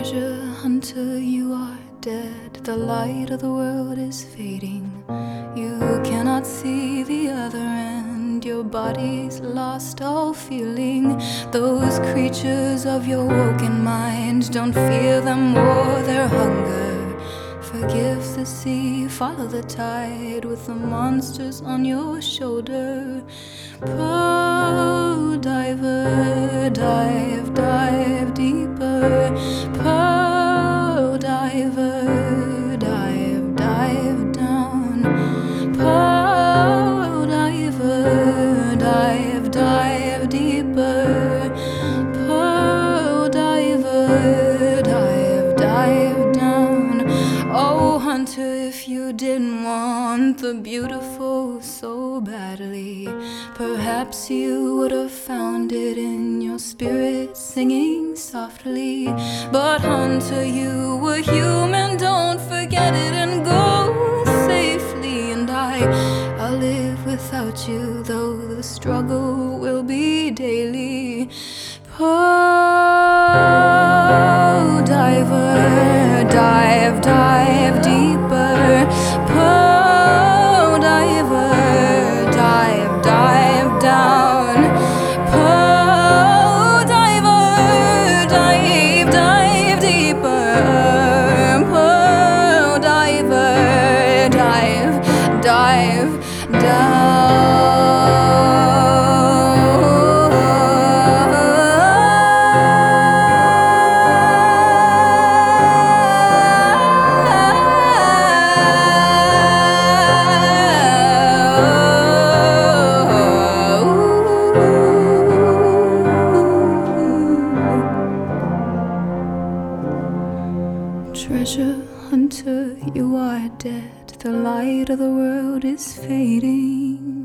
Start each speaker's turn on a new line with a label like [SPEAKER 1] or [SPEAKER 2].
[SPEAKER 1] Treasure hunter, you are dead. The light of the world is fading. You cannot see the other end. Your body's lost all feeling. Those creatures of your woken mind, don't fear them or their hunger. Forgive the sea, follow the tide with the monsters on your shoulder. Pearl diver, dive, dive deeper. Pearl diver, dive, dive down. Pearl diver, dive, dive deeper. Pearl diver, dive, dive down. Oh, hunter, if you didn't want the beautiful so badly, perhaps you would have found it in your spirit singing softly. But hunter, you were human, don't forget it and go safely. And I'll live without you, though the struggle will be daily. Pearl diver, dive, dive deeper. Pearl diver, dive, dive down. Pearl diver, dive, dive deeper. Pearl diver, dive, dive down. Treasure hunter, you are dead. The light of the world is fading.